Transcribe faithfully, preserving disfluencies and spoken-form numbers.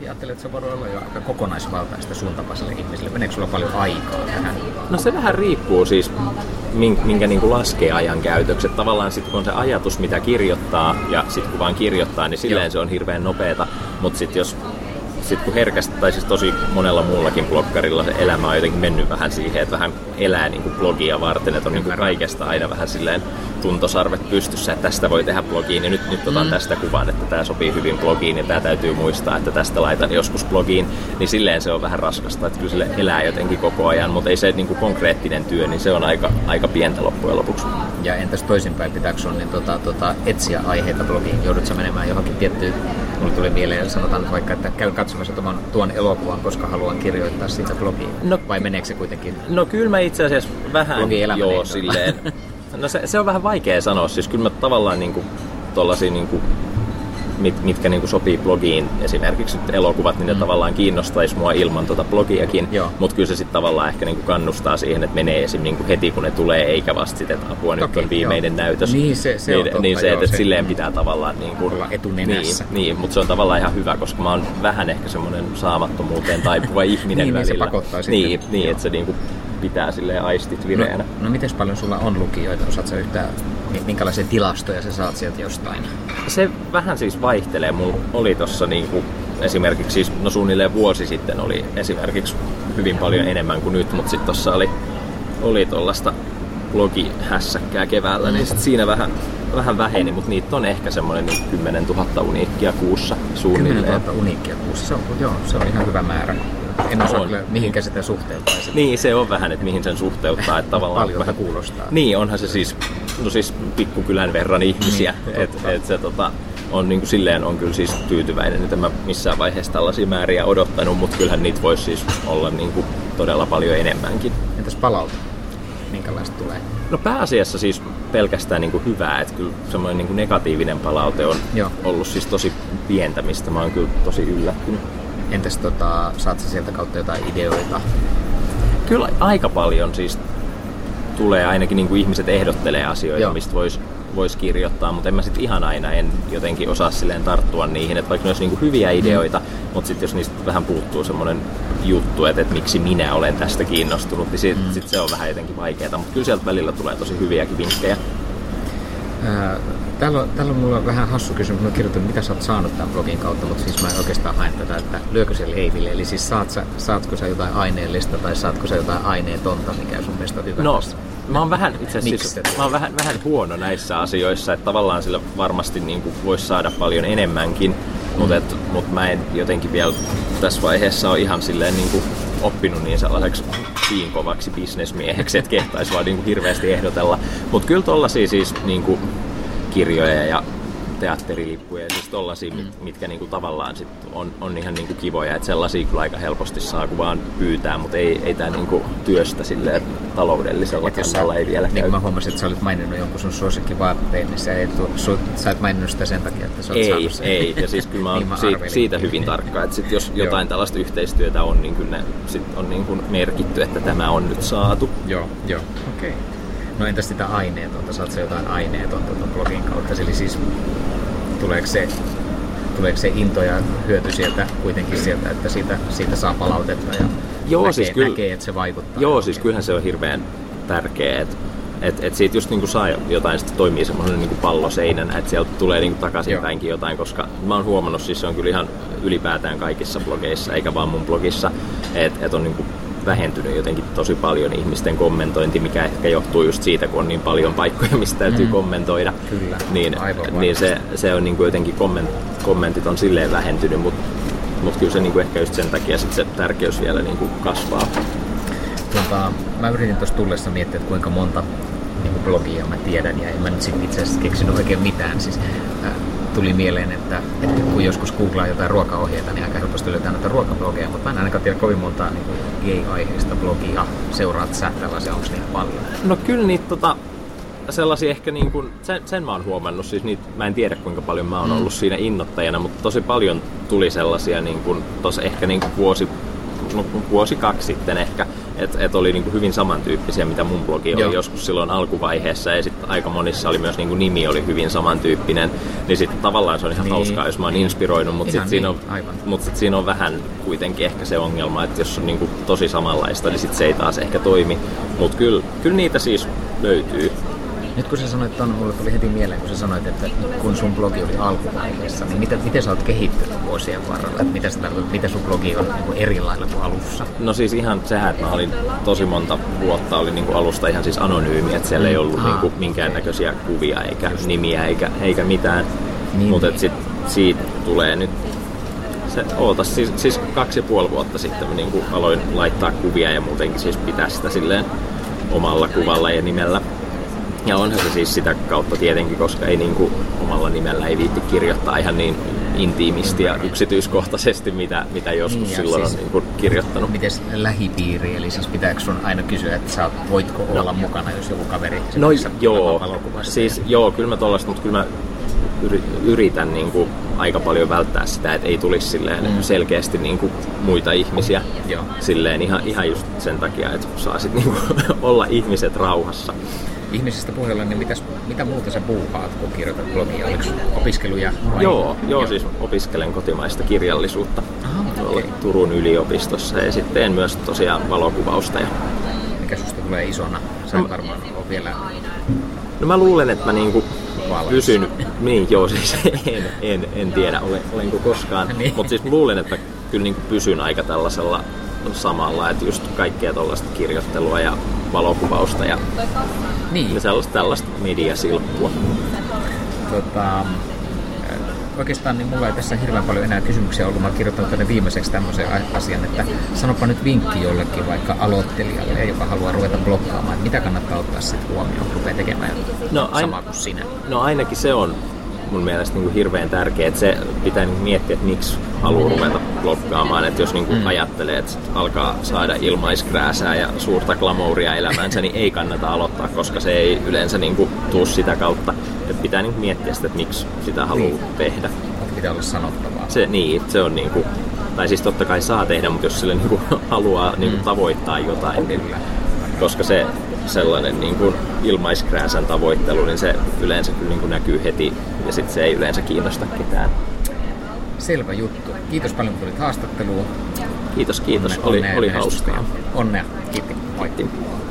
ajattelen, että se voi olla jo aika kokonaisvaltaista sun tapaiselle ihmiselle. Meneekö sulla paljon aikaa tähän? No se vähän riippuu siis, minkä niin kuin laskee ajan käytökset. Tavallaan sitten kun on se ajatus, mitä kirjoittaa, ja sitten kun vaan kirjoittaa, niin silleen Joo. se on hirveän nopeeta. Mutta sitten jos Sitten kun herkästi, tai siis tosi monella muullakin bloggarilla se elämä on jotenkin mennyt vähän siihen, että vähän elää niin kuin blogia varten, että on niin kuin kaikesta aina vähän silleen tuntosarvet pystyssä, että tästä voi tehdä blogiin, ja nyt, nyt otan mm. tästä kuvan, että tämä sopii hyvin blogiin, ja tämä täytyy muistaa, että tästä laitan joskus blogiin, niin silleen se on vähän raskasta, että kyllä sille elää jotenkin koko ajan, mutta ei se niin kuin konkreettinen työ, niin se on aika, aika pientä loppujen lopuksi. Ja entäs toisinpäin, pitääkö sun niin tota, tota, etsiä aiheita blogiin? Joudutko menemään johonkin tiettyyn, mulle tuli mieleen, sanotaan vaikka, että käyn katsomassa tuon, tuon elokuvan, koska haluan kirjoittaa siitä blogiin, no, vai meneekö se kuitenkin? No kyllä mä itse asiassa vähän joo silleen. No se, se on vähän vaikea sanoa, siis kyllä mä tavallaan niinku tollasia niinku mit, mitkä niinku sopii blogiin, esimerkiksi nyt elokuvat, niin ne mm. tavallaan kiinnostaisi mua ilman tota blogiakin, mutta kyllä se sitten tavallaan ehkä niinku kannustaa siihen, että menee esim. Niinku heti kun ne tulee, eikä vasta sitten, että apua nyt on viimeinen joo. näytös. Niin se, se niin, on totta, niin se, että se, silleen pitää tavallaan niinku olla etunenässä. Niin, niin mutta se on tavallaan ihan hyvä, koska mä oon vähän ehkä semmoinen saamattomuuteen taipuva ihminen niin, välillä. Niin se pakottaa sitten. Niin, niin että se niinku pitää silleen aistit vireänä. No, no miten paljon sulla on lukijoita? Osaat sä yhtään, minkälaisia tilastoja sä saat sieltä jostain? Se vähän siis vaihtelee. Mulla oli tossa niinku esimerkiksi siis, no suunnilleen vuosi sitten oli esimerkiksi hyvin paljon enemmän kuin nyt, mutta sitten tossa oli, oli tollaista blogihässäkkää keväällä, mm. niin sit siinä vähän, vähän väheni, mutta niitä on ehkä semmoinen niin kymmenen tuhatta uniikkia kuussa suunnilleen. kymmenen tuhatta uniikkia kuussa, se on, joo, se on ihan hyvä määrä. En osaa kyllä, mihinkä sitä suhteuttaisi. Niin, se on vähän, että mihin sen suhteuttaa. Että tavallaan paljon vähän kuulostaa. Niin, onhan se siis, no siis pikkukylän verran ihmisiä. Niin, että et se tota, on niin kuin silleen on kyllä siis tyytyväinen, että mä missään vaiheessa tällaisia määriä odottanut, mutta kyllähän niitä voisi siis olla niin kuin todella paljon enemmänkin. Entäs palaute? Minkälaista tulee? No pääasiassa siis pelkästään niin kuin hyvää, että kyllä semmoinen niin kuin negatiivinen palaute on Joo. ollut siis tosi pientä, mistä mä oon kyllä tosi yllättynyt. Entäs tota, saat sä sieltä kautta jotain ideoita? Kyllä aika paljon siis tulee, ainakin niin kuin ihmiset ehdottelee asioita, Joo. mistä voisi vois kirjoittaa, mutta en mä sitten ihan aina en jotenkin osaa silleen tarttua niihin, että vaikka ne olisi niin kuin hyviä ideoita, mm. mutta sitten jos niistä vähän puuttuu semmoinen juttu, että, että miksi minä olen tästä kiinnostunut, niin sitten mm. sit se on vähän jotenkin vaikeaa, mutta kyllä sieltä välillä tulee tosi hyviäkin vinkkejä. Ää, täällä, on, täällä on mulla vähän hassu kysymys. Mä kirjoitin, mitä sä oot saanut tämän blogin kautta, mutta siis mä en oikeastaan hae tätä, että lyökö se leiville. Eli siis saat sä, saatko sä jotain aineellista tai saatko sä jotain aineetonta, mikä sun mielestä on hyvä no, tässä? Mä oon vähän, itse asiassa, mä oon vähän, vähän huono näissä asioissa, että tavallaan sillä varmasti niin kuin voisi saada paljon enemmänkin, mm. mutta et, mut mä en jotenkin vielä tässä vaiheessa ole ihan silleen niin kuin oppinut niin sellaiseksi piinkovaksi bisnesmieheksi, että kehtaisi vaan niin kuin hirveästi ehdotella. Mutta kyllä tollasia siis niin kuin kirjoja ja teatterilippuja ja siis tollasia, mit, mitkä niinku tavallaan sit on, on ihan niinku kivoja, että sellaisia kyllä aika helposti saa kun vaan pyytää, mutta ei, ei tää niinku työstä silleen taloudellisella kannalla ei vielä niin käy. Mä huomasin, että sä olit maininnut jonkun sun suosikkivaatteen, niin sä et, su, sä et maininnut sitä sen takia, että sä oot ei, saanut sen. Ei, ja siis kyllä mä oon niin siitä, siitä hyvin tarkka, että sit jos jotain tällaista yhteistyötä on, niin kyllä ne sit on niinku merkitty, että tämä on nyt saatu. Joo, joo, okei. Okay. No entäs sitä aineetonta? Saat sä jotain aineetonta tuon blogin kautta? Eli siis tuleeko se, tuleeko se into ja hyöty sieltä kuitenkin sieltä, että siitä, siitä saa palautetta ja joo, näkee, siis kyllä, näkee, että se vaikuttaa? Joo, siis kyllähän se on hirveän tärkeä, että et, et siitä just niinku saa jotain, sitten toimii semmoinen niinku palloseinänä, että sieltä tulee niinku takaisinpäinkin jotain, koska mä oon huomannut, siis se on kyllä ihan ylipäätään kaikissa blogeissa, eikä vaan mun blogissa, että et on niinku vähentynyt jotenkin tosi paljon ihmisten kommentointi, mikä ehkä johtuu just siitä, kun on niin paljon paikkoja, mistä täytyy mm. kommentoida. Kyllä, niin, niin se, se on niin kuin jotenkin komment, kommentit on silleen vähentynyt, mutta mut kyllä se niin kuin ehkä just sen takia sit se tärkeys vielä niin kuin kasvaa. Tota, mä yritin tuossa tullessa miettiä, että kuinka monta niin kuin blogia mä tiedän, ja en mä nyt sit itse asiassa keksinyt oikein mitään. Siis, äh, tuli mieleen, että, että kun joskus googlaa jotain ruokaohjeita, niin aika helposti löytää näitä ruokablogeja, mutta mä en ainakaan tiedä kovin montaa niin gay-aiheista blogia. Seuraat sä tällaisia, onko niitä paljon? No kyllä niitä tota, sellaisia ehkä niin kuin, sen, sen mä oon huomannut, siis niitä, mä en tiedä kuinka paljon mä oon ollut mm. siinä innoittajana, mutta tosi paljon tuli sellaisia niin kuin, tossa ehkä niin kuin vuosi, no, vuosi kaksi sitten ehkä, Että et oli niinku hyvin samantyyppisiä, mitä mun blogi oli Joo. joskus silloin alkuvaiheessa, ja sitten aika monissa oli myös niinku nimi oli hyvin samantyyppinen, niin sitten tavallaan se on ihan Niin. hauskaa, jos mä oon inspiroinut, mutta Ihan sitten niin, siinä, aivan. mut sit siinä on vähän kuitenkin ehkä se ongelma, että jos on niinku tosi samanlaista, niin sit se ei taas ehkä toimi, mutta kyllä kyl niitä siis löytyy. Nyt kun sä sanoit ton, mulle tuli heti mieleen, kun sä sanoit, että kun sun blogi oli alkuvaiheessa, niin mitä, miten sä oot kehittynyt vuosien varrella? Että mitä, sä tarkoitat, mitä sun blogi on niin kuin eri lailla kuin alussa? No siis ihan sehän, että mä olin tosi monta vuotta oli niinku alusta ihan siis anonyymi, että siellä ei ollut Mm. niinku minkäännäköisiä kuvia eikä nimiä eikä, eikä mitään. Niin. Mutta sitten siitä tulee nyt se, ootas, siis, siis kaksi ja puoli vuotta sitten mä niinku aloin laittaa kuvia ja muutenkin siis pitää sitä silleen omalla kuvalla ja nimellä. Ja onhan se siis sitä kautta tietenkin, koska ei niinku omalla nimellä ei viitti kirjoittaa ihan niin intiimisti ja yksityiskohtaisesti, mitä, mitä joskus Niin, ja silloin siis- on niinku kirjoittanut. Mites lähipiiri, eli siis pitääkö sun aina kysyä, että sä oot- voitko olla mukana, jos joku kaveri No semmoisessa joo, valokuvassa? siis joo, kyllä mä tollaista, mutta kyllä mä yri- yritän niinku aika paljon välttää sitä, että ei tulisi silleen Mm. selkeästi niinku muita ihmisiä. Joo. Silleen ihan, ihan just sen takia, että saa sit niinku olla ihmiset rauhassa. Ihmisistä puheella, niin mitäs, mitä muuta sä puuhaat, kun kirjoitat blogia? Oliko opiskeluja vai? Joo, joo, siis opiskelen kotimaista kirjallisuutta Aha, tuolla okei. Turun yliopistossa ja sitten teen myös tosiaan valokuvausta. Ja... Mikä susta tulee isona? Sä et varmaan ole vielä... No mä luulen, että mä niinku Valmis. pysyn, niin joo siis en, en, en tiedä olen, olenko koskaan, Niin. mutta siis luulen, että kyllä niinku pysyn aika tällaisella samalla, että just kaikkea tuollaista kirjoittelua ja valokuvausta ja, Niin. ja sellaista tällaista mediasilppua. Tota, oikeastaan niin mulla ei tässä hirveän paljon enää kysymyksiä ollut. Mä oon kirjoittanut tänne viimeiseksi tämmöisen a- asian, että sanopa nyt vinkki jollekin vaikka aloittelijalle, joka haluaa ruveta blokkaamaan. Että mitä kannattaa ottaa sitten huomioon, kun rupeaa tekemään No, ain- samaa kuin sinä? No ainakin se on mun mielestä niin kuin hirveän tärkeää, että se pitää niin miettiä, että miksi haluaa ruveta blokkaamaan. Että jos niin kuin Mm. ajattelee, että alkaa saada ilmaiskrääsää ja suurta glamouria elämäänsä, niin ei kannata aloittaa, koska se ei yleensä niin kuin tuu sitä kautta. Että pitää niin kuin miettiä sitä, että miksi sitä haluaa Niin. tehdä. Pitää olla sanottavaa. Se, niin, se on niin kuin, tai siis totta kai saa tehdä, mutta jos sille niin kuin haluaa niin kuin Mm. tavoittaa jotain, niin, Kyllä. koska se sellainen niin kuin ilmaiskrääsän tavoittelu, niin se yleensä kyllä niin kuin näkyy heti ja sitten se ei yleensä kiinnosta ketään. Selvä juttu. Kiitos paljon, kun tulit haastatteluun. Kiitos, kiitos. Onnea- Oli, onnea oli ja menestystä hauskaa. ja Onnea. Kiitti. Moi. Kiitti.